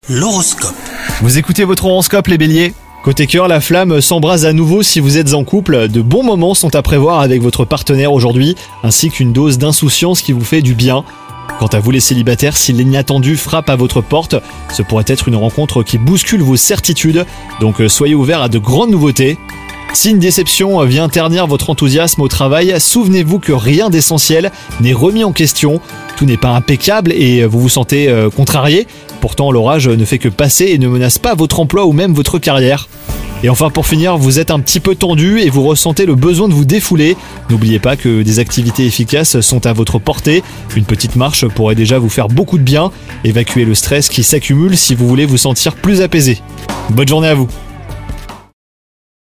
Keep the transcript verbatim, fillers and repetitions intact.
L'horoscope. Vous écoutez votre horoscope les béliers ? Côté cœur, la flamme s'embrase à nouveau si vous êtes en couple. De bons moments sont à prévoir avec votre partenaire aujourd'hui, ainsi qu'une dose d'insouciance qui vous fait du bien. Quant à vous les célibataires, si l'inattendu frappe à votre porte, ce pourrait être une rencontre qui bouscule vos certitudes, donc soyez ouverts à de grandes nouveautés. Si une déception vient ternir votre enthousiasme au travail, souvenez-vous que rien d'essentiel n'est remis en question. Tout n'est pas impeccable et vous vous sentez euh, contrarié. Pourtant, l'orage ne fait que passer et ne menace pas votre emploi ou même votre carrière. Et enfin, pour finir, vous êtes un petit peu tendu et vous ressentez le besoin de vous défouler. N'oubliez pas que des activités efficaces sont à votre portée. Une petite marche pourrait déjà vous faire beaucoup de bien. Évacuez le stress qui s'accumule si vous voulez vous sentir plus apaisé. Bonne journée à vous.